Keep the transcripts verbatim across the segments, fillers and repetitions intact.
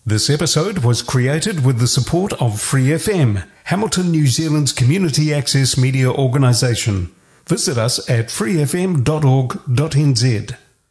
This episode was created with the support of Free F M, Hamilton, New Zealand's community access media organisation. Visit us at free f m dot org dot n z.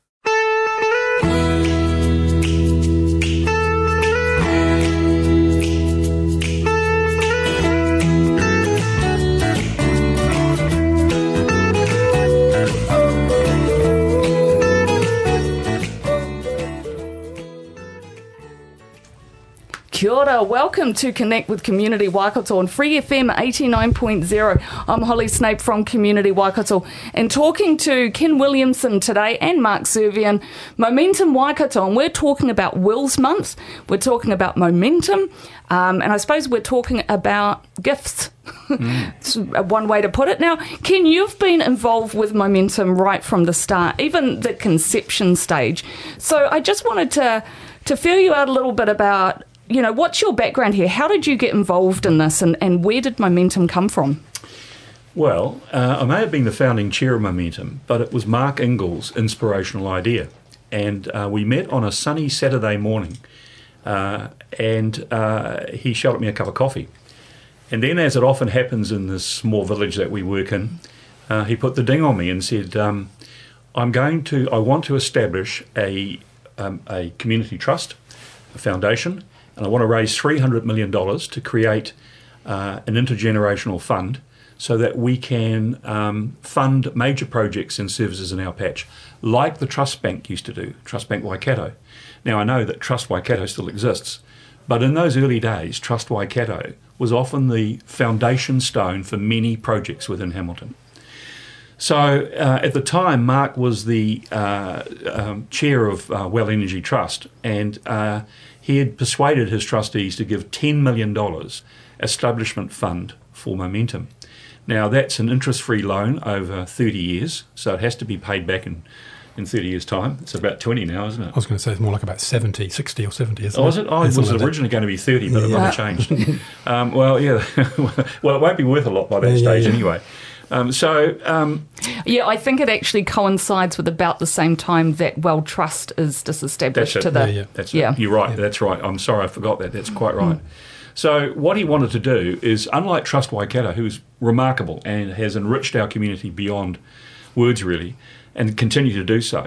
Kia ora, welcome to Connect with Community Waikato on Free F M eighty-nine point zero. I'm Holly Snape from Community Waikato and talking to Ken Williamson today and Mark Servian, Momentum Waikato, and we're talking about Wills Month, we're talking about momentum, um, and I suppose we're talking about gifts. Mm. It's one way to put it. Now, Ken, you've been involved with Momentum right from the start, even the conception stage. So I just wanted to, to feel you out a little bit about, you know, what's your background here? How did you get involved in this, and, and where did Momentum come from? Well, uh, I may have been the founding chair of Momentum, but it was Mark Ingall's inspirational idea. And uh, we met on a sunny Saturday morning, uh, and uh, he shouted me a cup of coffee. And then, as it often happens in this small village that we work in, uh, he put the ding on me and said, um, I'm going to, I want to establish a, um, a community trust, a foundation, and I want to raise three hundred million dollars to create uh, an intergenerational fund so that we can um, fund major projects and services in our patch, like the Trust Bank used to do, Trust Bank Waikato. Now, I know that Trust Waikato still exists, but in those early days, Trust Waikato was often the foundation stone for many projects within Hamilton. So uh, at the time, Mark was the uh, um, chair of uh, Well Energy Trust, and uh, he had persuaded his trustees to give ten million dollars establishment fund for Momentum. Now, that's an interest-free loan over thirty years, so it has to be paid back in, in thirty years' time. It's about twenty now, isn't it? I was going to say it's more like about seventy, sixty or seventy, isn't oh, it? is it? Oh, it was like originally that. going to be thirty, but yeah. it might have changed. um, well, yeah. Well, it won't be worth a lot by that yeah, stage yeah, yeah. anyway. Um, so... Um, yeah, I think it actually coincides with about the same time that Well Trust is disestablished That's it. to the... Yeah, yeah. That's yeah. it. You're right. Yeah. That's right. I'm sorry, I forgot that. That's quite right. Mm. So what he wanted to do is, unlike Trust Waikato, who's remarkable and has enriched our community beyond words, really, and continue to do so,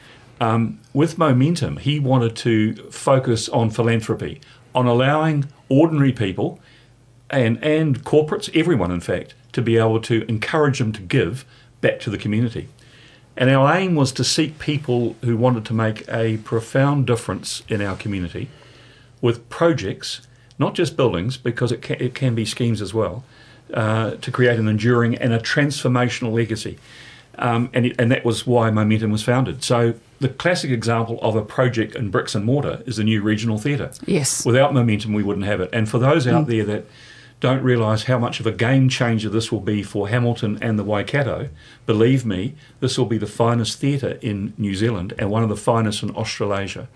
um, with Momentum, he wanted to focus on philanthropy, on allowing ordinary people and, and corporates, everyone in fact, to be able to encourage them to give back to the community. And our aim was to seek people who wanted to make a profound difference in our community with projects, not just buildings, because it can, it can be schemes as well, uh, to create an enduring and a transformational legacy. Um, and, it, and that was why Momentum was founded. So the classic example of a project in bricks and mortar is the new regional theatre. Yes. Without Momentum, we wouldn't have it. And for those out Mm. there that don't realise how much of a game changer this will be for Hamilton and the Waikato, believe me, this will be the finest theatre in New Zealand and one of the finest in Australasia.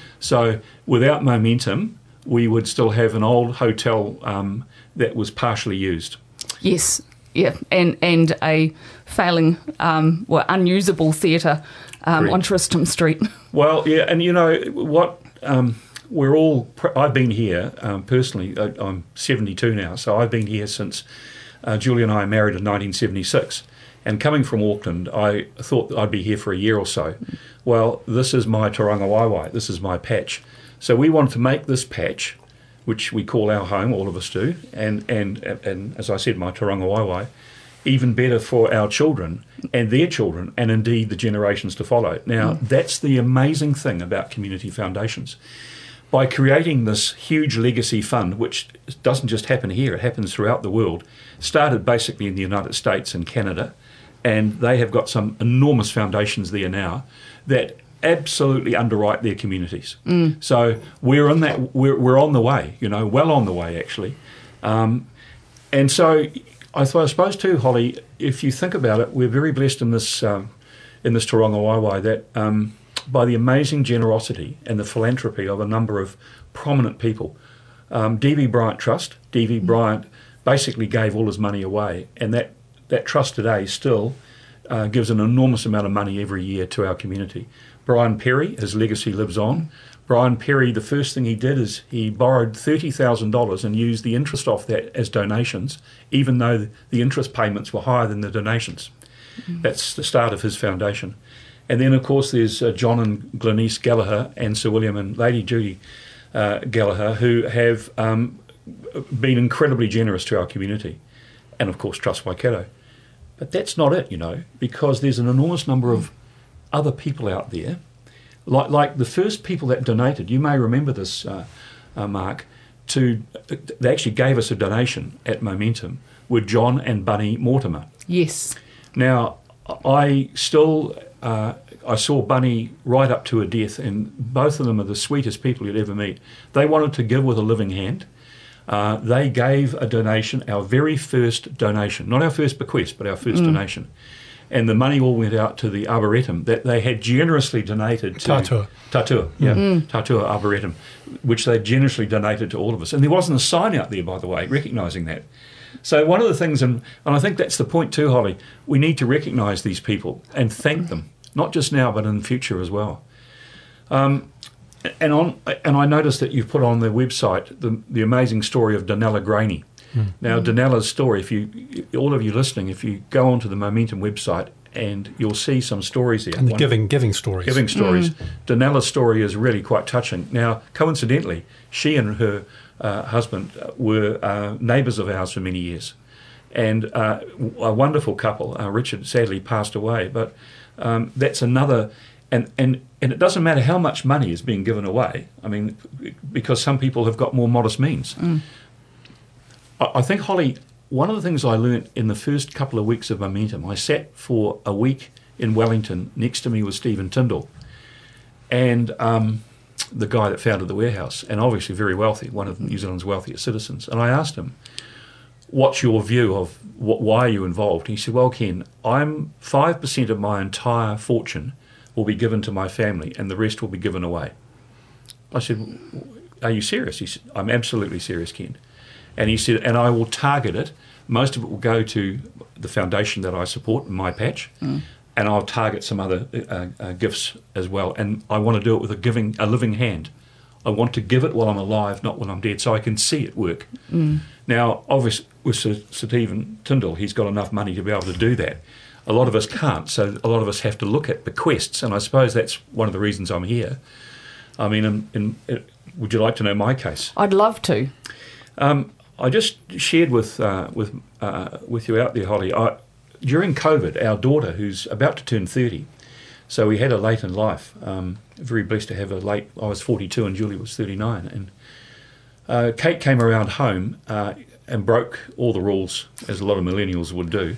So without Momentum, we would still have an old hotel um, that was partially used. Yes, yeah, and, and a failing, um, well, unusable theatre um, on Tristram Street. Well, yeah, and you know what... Um, We're all. I've been here um, personally. I'm seventy-two now, so I've been here since uh, Julie and I married in nineteen seventy-six. And coming from Auckland, I thought that I'd be here for a year or so. Well, this is my Tauranga Waiwai. This is my patch. So we wanted to make this patch, which we call our home, all of us do, and and and as I said, my Tauranga Waiwai, even better for our children and their children, and indeed the generations to follow. Now, mm. that's the amazing thing about community foundations. By creating this huge legacy fund, which doesn't just happen here, it happens throughout the world, started basically in the United States and Canada, and they have got some enormous foundations there now that absolutely underwrite their communities. Mm. So we're in that, we're, we're on the way, you know, well on the way actually. Um, and so I, th- I suppose too, Holly, if you think about it, we're very blessed in this um, in this Tauranga Waiwai that um, by the amazing generosity and the philanthropy of a number of prominent people. Um, D V Bryant Trust, D V Bryant basically gave all his money away, and that, that trust today still uh, gives an enormous amount of money every year to our community. Brian Perry, his legacy lives on. Brian Perry, the first thing he did is he borrowed thirty thousand dollars and used the interest off that as donations, even though the interest payments were higher than the donations. Mm. That's the start of his foundation. And then, of course, there's uh, John and Glenise Gallagher and Sir William and Lady Judy uh, Gallagher, who have um, been incredibly generous to our community. And, of course, Trust Waikato. But that's not it, you know, because there's an enormous number of other people out there. Like like the first people that donated, you may remember this, uh, uh, Mark, to they actually gave us a donation at Momentum, were John and Bunny Mortimer. Yes. Now, I still, uh, I saw Bunny right up to her death, and both of them are the sweetest people you'd ever meet. They wanted to give with a living hand. Uh, they gave a donation, our very first donation, not our first bequest, but our first mm. donation. And the money all went out to the Arboretum that they had generously donated to... Tatua. Tatua, yeah. Mm. Tatua Arboretum, which they generously donated to all of us. And there wasn't a sign out there, by the way, recognising that. So one of the things, and, and I think that's the point too, Holly, we need to recognise these people and thank them, not just now, but in the future as well. Um, and on, and I noticed that you've put on the website the, the amazing story of Donella Graney. Mm. Now, Donella's story, if you, all of you listening, if you go onto the Momentum website, and you'll see some stories there. And the One, giving giving stories. Giving stories. Mm. Donella's story is really quite touching. Now, coincidentally, she and her uh, husband were uh, neighbours of ours for many years. And uh, a wonderful couple. Uh, Richard sadly passed away, but um, that's another... And, and, and it doesn't matter how much money is being given away, I mean, because some people have got more modest means. Mm. I, I think, Holly... One of the things I learnt in the first couple of weeks of Momentum, I sat for a week in Wellington. Next to me was Stephen Tyndall, and um, the guy that founded the warehouse, and obviously very wealthy, one of New Zealand's wealthiest citizens. And I asked him, what's your view of what, why are you involved? And he said, well, Ken, I'm five percent of my entire fortune will be given to my family, and the rest will be given away. I said, are you serious? He said, I'm absolutely serious, Ken. And he said, and I will target it. Most of it will go to the foundation that I support, My Patch, mm. and I'll target some other uh, uh, gifts as well. And I want to do it with a giving, a living hand. I want to give it while I'm alive, not when I'm dead, so I can see it work. Mm. Now, obviously, with Sir Stephen Tyndall, he's got enough money to be able to do that. A lot of us can't, so a lot of us have to look at bequests, and I suppose that's one of the reasons I'm here. I mean, in, in, in, would you like to know my case? I'd love to. Um, I just shared with uh, with uh, with you out there, Holly. I, during COVID, our daughter, who's about to turn thirty, so we had her late in life. Um, very blessed to have her late. I was forty-two and Julie was thirty-nine. And uh, Kate came around home uh, and broke all the rules, as a lot of millennials would do.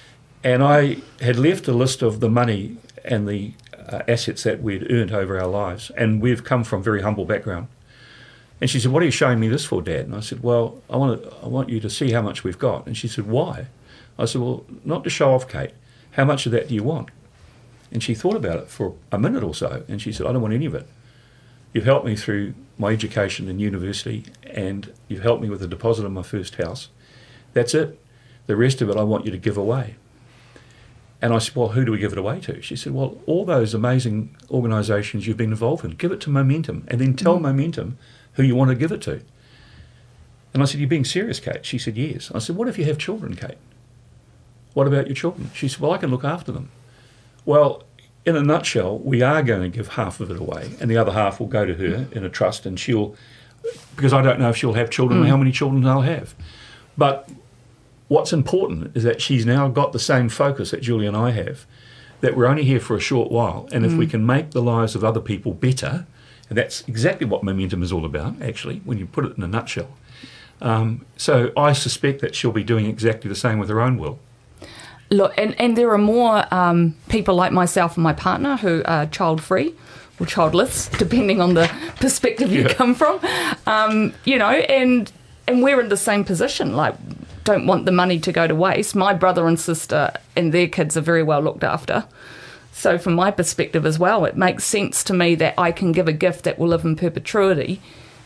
And I had left a list of the money and the uh, assets that we'd earned over our lives. And we've come from very humble background. And she said, what are you showing me this for, Dad? And I said, well, I want to, I want you to see how much we've got. And she said, why? I said, well, not to show off, Kate. How much of that do you want? And she thought about it for a minute or so. And she said, I don't want any of it. You've helped me through my education in university, and you've helped me with the deposit on my first house. That's it. The rest of it I want you to give away. And I said, well, who do we give it away to? She said, well, all those amazing organisations you've been involved in. Give it to Momentum, and then tell mm. Momentum who you want to give it to. And I said, you're being serious, Kate? She said, yes. I said, what if you have children, Kate? What about your children? She said, well, I can look after them. Well, in a nutshell, we are going to give half of it away, and the other half will go to her in a trust, and she'll, because I don't know if she'll have children mm. or how many children they'll have. But what's important is that she's now got the same focus that Julie and I have, that we're only here for a short while, and mm. if we can make the lives of other people better, and that's exactly what Momentum is all about, actually, when you put it in a nutshell. Um, so I suspect that she'll be doing exactly the same with her own will. Look, and, and there are more um, people like myself and my partner who are child-free or childless, depending on the perspective you yeah. come from. Um, you know, and and we're in the same position, like, don't want the money to go to waste. My brother and sister and their kids are very well looked after. So from my perspective as well, it makes sense to me that I can give a gift that will live in perpetuity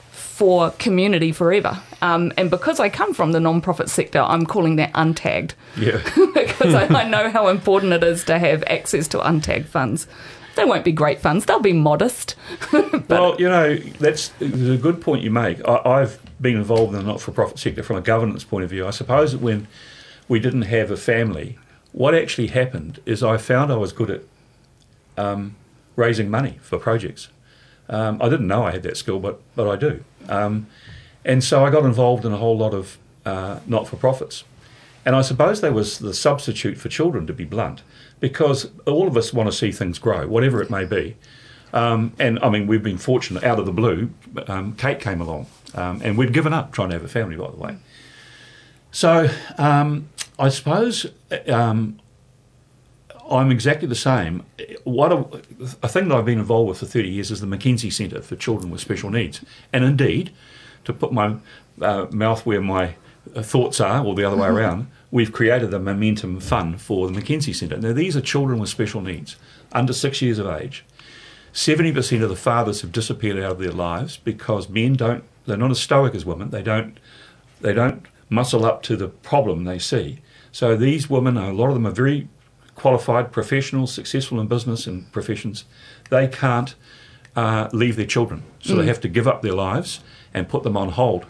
for community forever. Um, and because I come from the non-profit sector, I'm calling that untagged. Yeah. Because I, I know how important it is to have access to untagged funds. They won't be great funds. They'll be modest. Well, you know, that's a good point you make. I, I've been involved in the not-for-profit sector from a governance point of view. I suppose that when we didn't have a family, what actually happened is I found I was good at um, raising money for projects. Um, I didn't know I had that skill, but but I do. Um, and so I got involved in a whole lot of uh, not-for-profits. And I suppose that was the substitute for children, to be blunt, because all of us want to see things grow, whatever it may be. Um, and, I mean, we've been fortunate, out of the blue, um, Kate came along. Um, and we'd given up trying to have a family, by the way. So um, I suppose um, I'm exactly the same. What a, a thing that I've been involved with for thirty years is the Mackenzie Centre for Children with Special Needs. And indeed, to put my uh, mouth where my thoughts are, or the other way around, we've created the Momentum Fund for the Mackenzie Centre. Now, these are children with special needs, under six years of age. seventy percent of the fathers have disappeared out of their lives because men don't, they're not as stoic as women. They don't, they don't muscle up to the problem they see. So these women, a lot of them are very qualified professionals, successful in business and professions. They can't uh, leave their children. So mm. they have to give up their lives and put them on hold.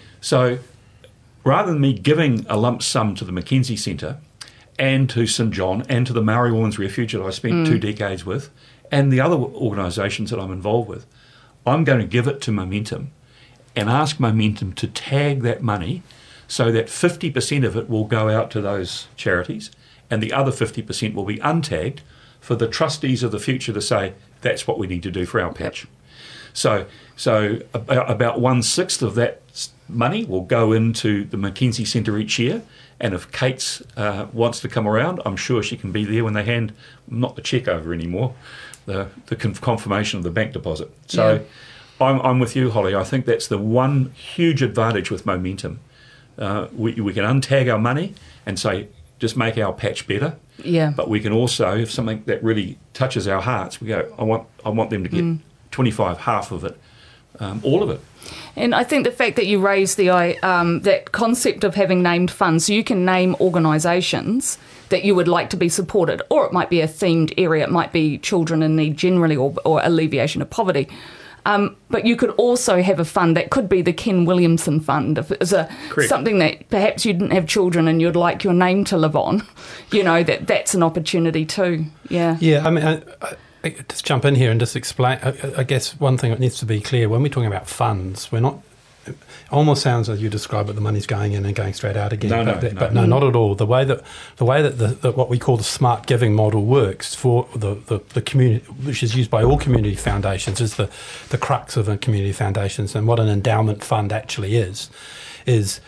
So rather than me giving a lump sum to the Mackenzie Centre and to St John and to the Maori Women's Refuge that I spent mm. two decades with and the other organisations that I'm involved with, I'm going to give it to Momentum and ask Momentum to tag that money so that fifty percent of it will go out to those charities and the other fifty percent will be untagged for the trustees of the future to say, that's what we need to do for our patch. So, so about, about one-sixth of that money will go into the Mackenzie Centre each year, and if Kate uh, wants to come around, I'm sure she can be there when they hand, not the cheque over anymore, the, the confirmation of the bank deposit. So yeah. I'm, I'm with you, Holly. I think that's the one huge advantage with Momentum. Uh, we, we can untag our money and say, just make our patch better. Yeah. But we can also, if something that really touches our hearts, we go, I want I want them to get mm. twenty-five, half of it, um, all of it. And I think the fact that you raised the um, that concept of having named funds, you can name organisations that you would like to be supported, or it might be a themed area, it might be children in need generally, or, or alleviation of poverty. Um, but you could also have a fund that could be the Ken Williamson Fund, if it's a something that perhaps you didn't have children and you'd like your name to live on. You know, that that's an opportunity too. Yeah. Yeah, I mean, I, I, just jump in here and just explain. I, I guess one thing that needs to be clear, when we're talking about funds, we're not, it almost sounds as you describe it, the money's going in and going straight out again. No, but, no, no, no. but no, not at all. The way that the way that the, the what we call the smart giving model works for the, the, the community, which is used by all community foundations, is the, the crux of the community foundations. And what an endowment fund actually is, is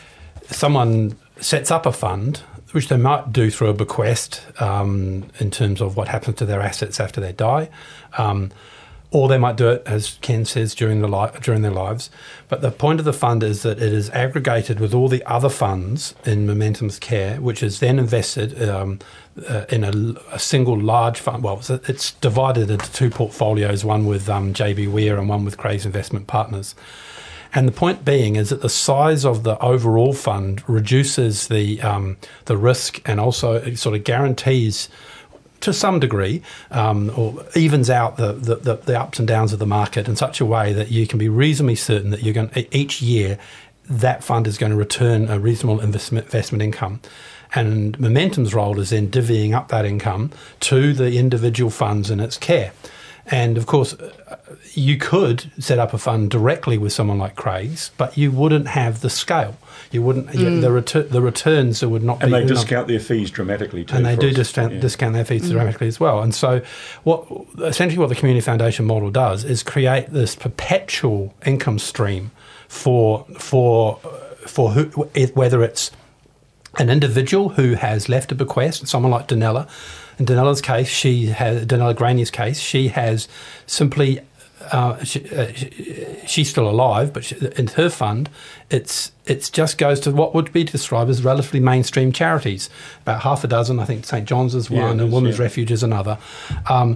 someone sets up a fund, which they might do through a bequest um, in terms of what happens to their assets after they die. Um, Or they might do it, as Ken says, during the li- during their lives. But the point of the fund is that it is aggregated with all the other funds in Momentum's care, which is then invested um, uh, in a, a single large fund. Well, it's, it's divided into two portfolios, one with um, J B Ware and one with Craig's Investment Partners. And the point being is that the size of the overall fund reduces the um, the risk and also it sort of guarantees, to some degree, um, or evens out the, the, the ups and downs of the market in such a way that you can be reasonably certain that you're going to, each year that fund is going to return a reasonable investment, investment income. And Momentum's role is then divvying up that income to the individual funds in its care. And of course, you could set up a fund directly with someone like Craig's, but you wouldn't have the scale. You wouldn't. Mm. The retur- the returns would not. And be, they discount not, their fees dramatically too. And they do us. discount yeah. discount their fees mm. dramatically as well. And so, what essentially what the community foundation model does is create this perpetual income stream for for for who, whether it's an individual who has left a bequest, someone like Danella. In Danella's case, she has Danella Graney's case. She has simply. Uh, she, uh, she, she's still alive, but she, in her fund, it's it's just goes to what would be described as relatively mainstream charities. About half a dozen, I think St John's is one, yeah, and Women's yeah. Refuge is another. Um,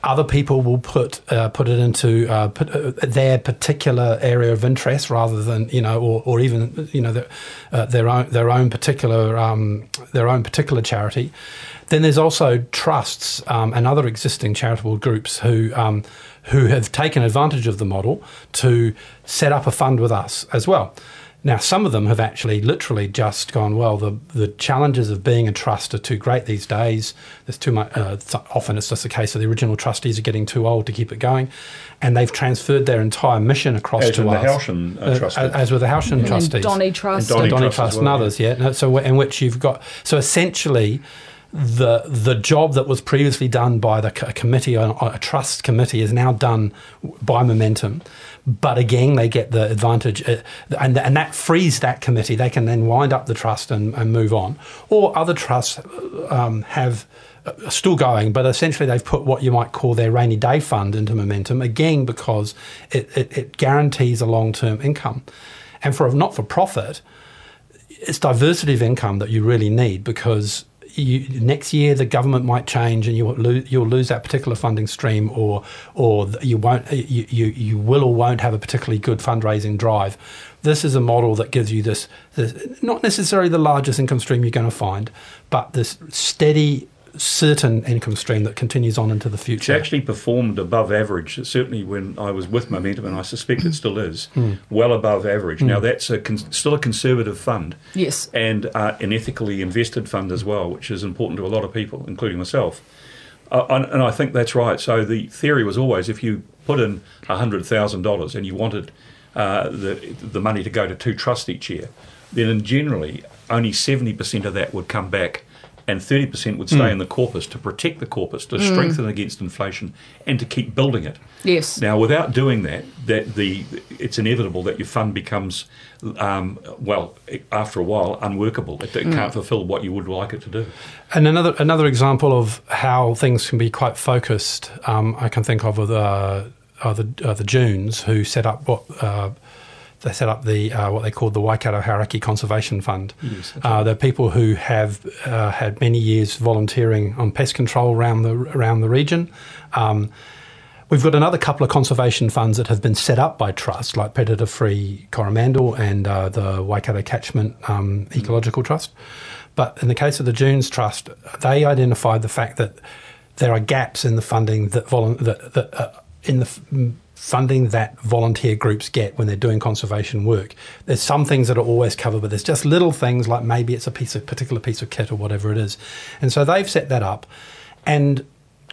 Other people will put uh, put it into uh, put, uh, their particular area of interest rather than you know, or, or even you know, their, uh, their own their own particular um, their own particular charity. Then there's also trusts um, and other existing charitable groups who um, who have taken advantage of the model to set up a fund with us as well. Now, some of them have actually literally just gone, well, the, the challenges of being a trust are too great these days. There's too much. Uh, often it's just the case that the original trustees are getting too old to keep it going, and they've transferred their entire mission across as to in us. The Halshen, uh, uh, as, as with the Halshen and trustees, Donny Trust, and Donny, and Donny Trust, Trust, well, and others. Yeah. No, so in which you've got so essentially. The the job that was previously done by the a committee, a, a trust committee, is now done by Momentum. But again, they get the advantage, uh, and and that frees that committee. They can then wind up the trust and, and move on. Or other trusts um, have uh, still going, but essentially they've put what you might call their rainy day fund into Momentum, again because it, it, it guarantees a long-term income. And for a not-for-profit, it's diversity of income that you really need, because You, next year the government might change and you'll lose, you'll lose that particular funding stream, or or you won't you, you you will or won't have a particularly good fundraising drive. This is a model that gives you this, this not necessarily the largest income stream you're going to find, but this steady, certain income stream that continues on into the future. It's actually performed above average, certainly when I was with Momentum, and I suspect it still is, mm. well above average. Mm. Now, that's a con- still a conservative fund, yes, and uh, an ethically invested fund as well, which is important to a lot of people, including myself. Uh, and, and I think that's right. So the theory was always, if you put in one hundred thousand dollars and you wanted uh, the, the money to go to two trusts each year, then generally only seventy percent of that would come back, and thirty percent would stay mm. in the corpus to protect the corpus, to mm. strengthen against inflation, and to keep building it. Yes. Now, without doing that, that the it's inevitable that your fund becomes, um, well, after a while, unworkable. It, it mm. can't fulfil what you would like it to do. And another another example of how things can be quite focused, um, I can think of with uh, uh, the uh, the Dunes, who set up what. Uh, They set up the uh, what they called the Waikato Hauraki Conservation Fund. Yes, uh, they're people who have uh, had many years volunteering on pest control around the around the region. Um, we've got another couple of conservation funds that have been set up by trusts, like Predator Free Coromandel and uh, the Waikato Catchment um, Ecological mm. Trust. But in the case of the Dunes Trust, they identified the fact that there are gaps in the funding that volu- that, that uh, in the f- funding that volunteer groups get when they're doing conservation work. There's some things that are always covered, but there's just little things like maybe it's a piece of particular piece of kit or whatever it is. And so they've set that up. And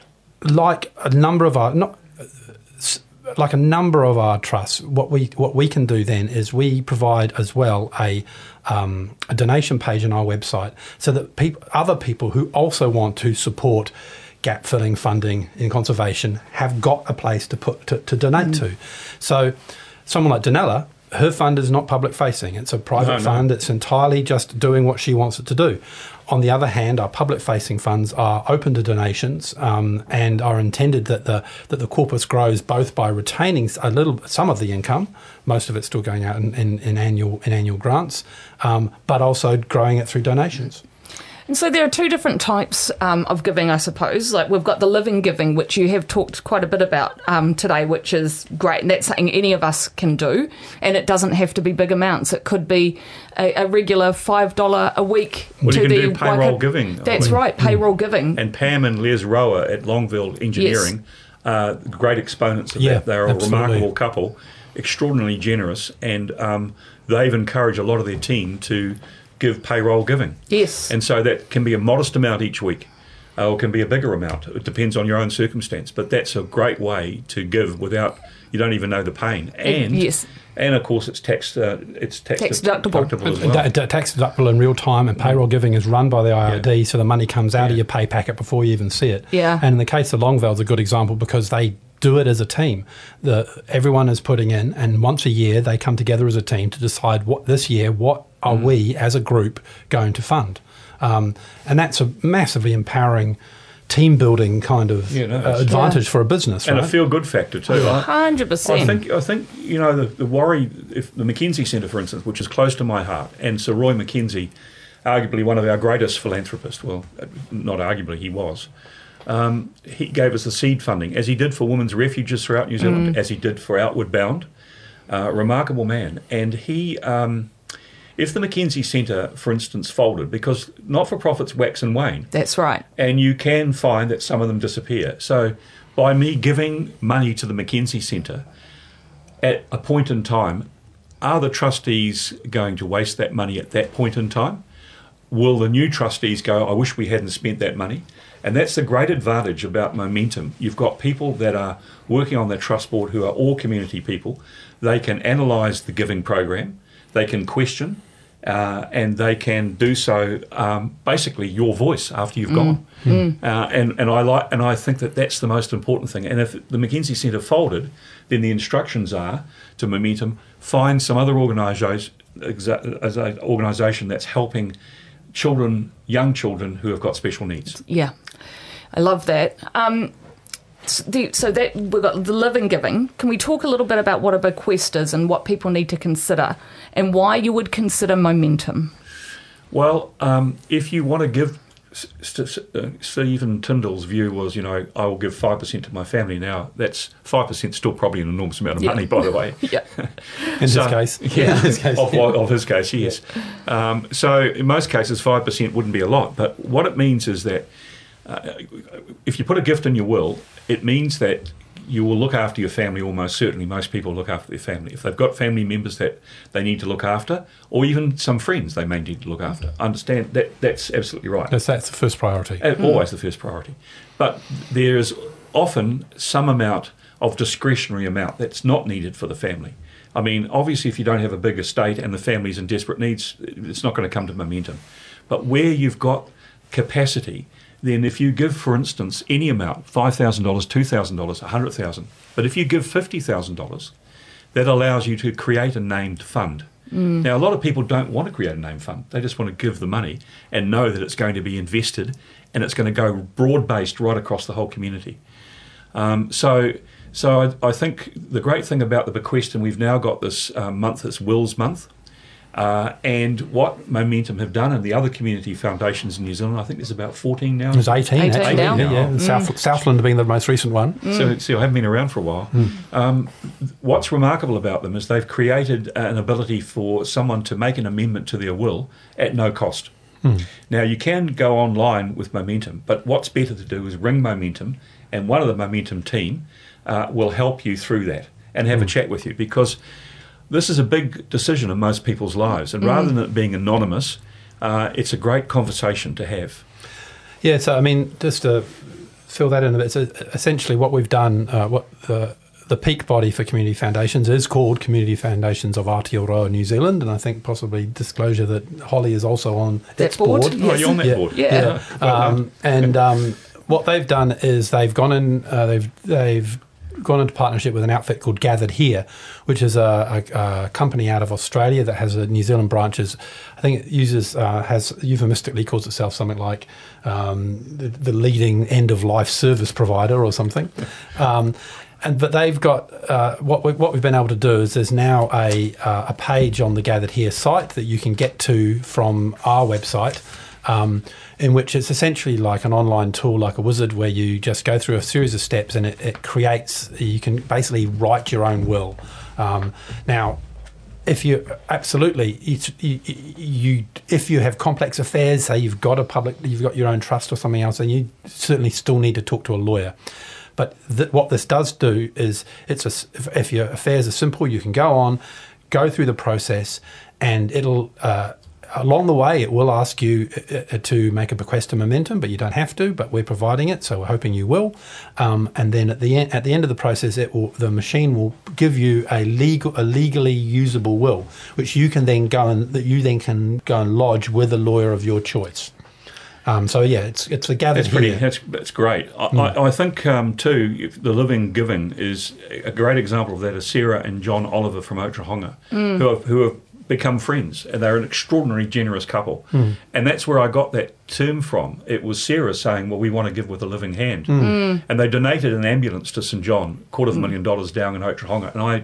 like a number of our not like a number of our trusts, what we what we can do then is we provide as well a um, a donation page on our website, so that people, other people who also want to support gap-filling funding in conservation have got a place to put to, to donate mm. to. So someone like Danella, her fund is not public-facing. It's a private no, fund. No. It's entirely just doing what she wants it to do. On the other hand, our public-facing funds are open to donations um, and are intended that the that the corpus grows both by retaining a little, some of the income, most of it's still going out in, in, in annual in annual grants, um, but also growing it through donations. And so there are two different types um, of giving, I suppose. Like we've got the living giving, which you have talked quite a bit about um, today, which is great. And that's something any of us can do. And it doesn't have to be big amounts. It could be a, a regular five dollars a week. Well, to you can the do payroll Waikato. giving. That's I mean, right, payroll giving. And Pam and Les Rower at Longville Engineering, yes. uh, great exponents of yeah, that. They're a absolutely. remarkable couple, extraordinarily generous, and um, they've encouraged a lot of their team to give payroll giving. Yes. And so that can be a modest amount each week, uh, or can be a bigger amount. It depends on your own circumstance. But that's a great way to give without, you don't even know the pain. And yes. And of course, it's tax uh, it's tax, tax deductible. deductible as well. D- tax deductible in real time, and payroll giving is run by the I R D, yeah. so the money comes out yeah. of your pay packet before you even see it. Yeah. And in the case of Longville, it's a good example because they do it as a team. The, everyone is putting in, and once a year they come together as a team to decide what this year, what are mm. we as a group going to fund. Um, and that's a massively empowering team building kind of yeah, no, uh, advantage yeah. for a business, and right? a feel good factor too. one hundred percent. I think I think you know the, the worry, if the Mackenzie Centre, for instance, which is close to my heart, and Sir Roy Mackenzie, arguably one of our greatest philanthropists, well, not arguably, he was, um, he gave us the seed funding, as he did for women's refuges throughout New Zealand, mm. as he did for Outward Bound. Uh, remarkable man. And he, um, if the Mackenzie Centre, for instance, folded, because not-for-profits wax and wane. That's right. And you can find that some of them disappear. So by me giving money to the Mackenzie Centre at a point in time, are the trustees going to waste that money at that point in time? Will the new trustees go, I wish we hadn't spent that money? And that's the great advantage about Momentum. You've got people that are working on the trust board who are all community people. They can analyse the giving program, they can question, uh, and they can do so um, basically your voice after you've mm. gone. Mm. Uh, and, and I like, and I think that that's the most important thing. And if the Mackenzie Centre folded, then the instructions are to Momentum, find some other organisation organisation that's helping children, young children who have got special needs. Yeah, I love that. Um, so that we've got the living giving. Can we talk a little bit about what a bequest is and what people need to consider and why you would consider Momentum? Well, um, if you want to give, Stephen Tyndall's view was, you know, I will give five percent to my family. Now, that's five percent still probably an enormous amount of yeah. money, by the way. yeah. In so, his case. Yeah, in his case. Of, of his case, yes. Yeah. Um, so in most cases, five percent wouldn't be a lot. But what it means is that uh, if you put a gift in your will, it means that you will look after your family almost certainly. Most people look after their family. If they've got family members that they need to look after, or even some friends they may need to look after, understand that that's absolutely right. That's, that's the first priority. Uh, always mm. the first priority. But there is often some amount of discretionary amount that's not needed for the family. I mean, obviously if you don't have a big estate and the family's in desperate needs, it's not going to come to Momentum. But where you've got capacity, then if you give, for instance, any amount, five thousand dollars, two thousand dollars, one hundred thousand dollars, but if you give fifty thousand dollars, that allows you to create a named fund. Mm. Now, a lot of people don't want to create a named fund. They just want to give the money and know that it's going to be invested and it's going to go broad-based right across the whole community. Um, so so I, I think the great thing about the bequest, and we've now got this uh, month, it's Wills Month, Uh, and what Momentum have done and the other community foundations in New Zealand, I think there's about fourteen now. There's eighteen, eighteen actually. now. Yeah, yeah. Mm. South, Southland being the most recent one. Mm. So, so I haven't been around for a while. Mm. Um, what's remarkable about them is they've created an ability for someone to make an amendment to their will at no cost. Mm. Now, you can go online with Momentum, but what's better to do is ring Momentum, and one of the Momentum team uh, will help you through that and have mm. a chat with you, because this is a big decision in most people's lives, and rather mm. than it being anonymous, uh, it's a great conversation to have. Yeah, so I mean, just to fill that in a bit, so essentially what we've done, uh, what the the peak body for community foundations is called Community Foundations of Aotearoa New Zealand, and I think possibly disclosure that Holly is also on that its board. board. Yes. Oh, you're on that yeah. board. Yeah. yeah. Well um, and um, what they've done is they've gone in, uh, they've they've gone into partnership with an outfit called Gathered Here, which is a, a, a company out of Australia that has a New Zealand branches. I think it uses uh, has euphemistically calls itself something like um, the, the leading end of life service provider or something. Um, and but they've got uh, what we, what we've been able to do is there's now a uh, a page on the Gathered Here site that you can get to from our website. Um, in which it's essentially like an online tool, like a wizard, where you just go through a series of steps and it, it creates, you can basically write your own will. Um, now, if you, absolutely, it's, you, you, if you have complex affairs, say you've got a public, you've got your own trust or something else, then you certainly still need to talk to a lawyer. But th- what this does do is, it's a, if, if your affairs are simple, you can go on, go through the process, and it'll, uh, along the way, it will ask you uh, to make a bequest to Momentum, but you don't have to. But we're providing it, so we're hoping you will. Um, and then at the end, at the end of the process, it will, the machine will give you a legal, a legally usable will, which you can then go and that you then can go and lodge with a lawyer of your choice. Um, so yeah, it's it's a Gathered That's pretty. Here. That's that's great. I, Mm. I, I think um, too, if the Living Giving is a great example of that. Is Sarah and John Oliver from Otahonga, mm. who have, who have become friends, and they're an extraordinarily generous couple. Mm. And that's where I got that term from. It was Sarah saying, well, we want to give with a living hand. Mm. And they donated an ambulance to St John, quarter of a million dollars down in Otahonga. And I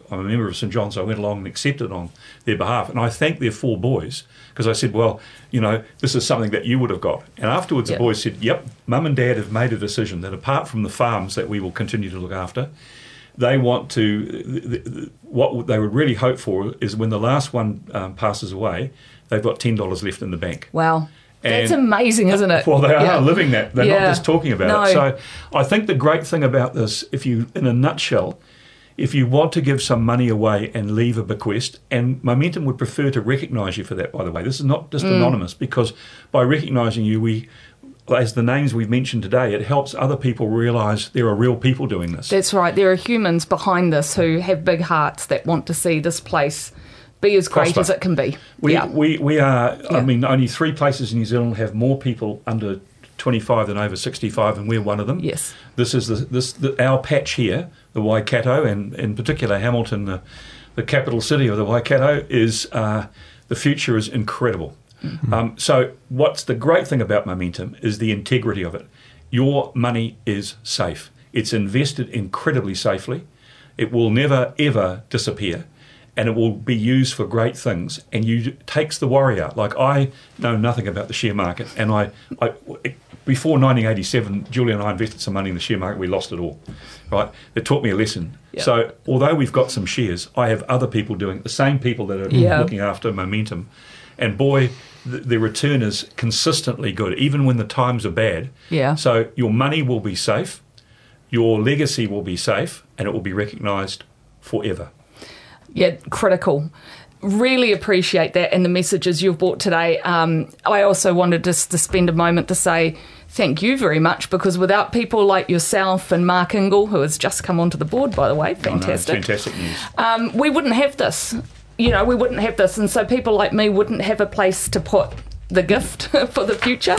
I'm a member of St John's, so I went along and accepted on their behalf. And I thanked their four boys because I said, well, you know, this is something that you would have got. And afterwards, Yep. the boys said, yep, Mum and Dad have made a decision that apart from the farms that we will continue to look after, they want to, th- th- what they would really hope for is when the last one um, passes away, they've got ten dollars left in the bank. Wow. That's And- amazing, isn't it? Well, they are Yeah. living that. They're Yeah. not just talking about No. it. So I think the great thing about this, if you, in a nutshell, if you want to give some money away and leave a bequest, and Momentum would prefer to recognise you for that, by the way. This is not just Mm. anonymous, because by recognising you, we, as the names we've mentioned today, it helps other people realise there are real people doing this. That's right. There are humans behind this who have big hearts that want to see this place be as great Prosper. as it can be. We, yeah. we, we are, Yeah. I mean, only three places in New Zealand have more people under twenty-five than over sixty-five, and we're one of them. Yes. This is the, this the, our patch here, the Waikato, and in particular Hamilton, the, the capital city of the Waikato, is uh, the future is incredible. Mm-hmm. Um, so what's the great thing about Momentum is the integrity of it. Your money is safe. It's invested incredibly safely. It will never, ever disappear. And it will be used for great things, and you it takes the worry out. Like, I know nothing about the share market, and I, I before nineteen eighty-seven, Julia and I invested some money in the share market. We lost it all, right? It taught me a lesson. Yeah. So although we've got some shares, I have other people doing it, the same people that are Yeah. looking after Momentum, and boy, the, the return is consistently good, even when the times are bad. Yeah. So your money will be safe, your legacy will be safe, and it will be recognised forever. Yeah, critical. Really appreciate that and the messages you've brought today. Um, I also wanted just to spend a moment to say thank you very much, because without people like yourself and Mark Ingle, who has just come onto the board, by the way, fantastic, Oh, no, fantastic news. um, we wouldn't have this. You know, we wouldn't have this. And so people like me wouldn't have a place to put the gift for the future.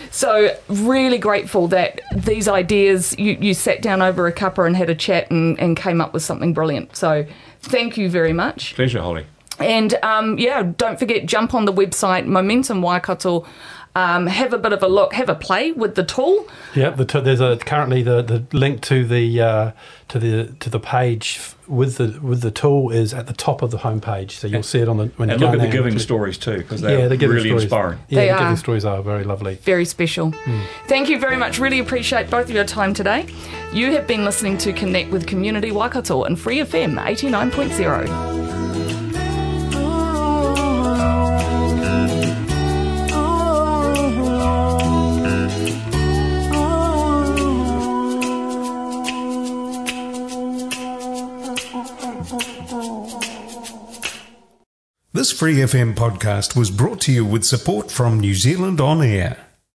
So really grateful that these ideas, you, you sat down over a cuppa and had a chat and, and came up with something brilliant. So thank you very much. Pleasure, Holly. And um, yeah, don't forget, jump on the website, Momentum Waikato. Um, have a bit of a look, have a play with the tool. Yeah, the t- there's a currently the, the link to the uh, to the to the page with the with the tool is at the top of the homepage, so you'll see it on the when And you look go at the down giving to- stories too, because they're Yeah, the giving really stories. inspiring. Yeah, They the are. giving stories are very lovely. Very special. Thank you very much. Really appreciate both of your time today. You have been listening to Connect with Community Waikato on Free F M eighty-nine point zero. This Free F M podcast was brought to you with support from New Zealand On Air.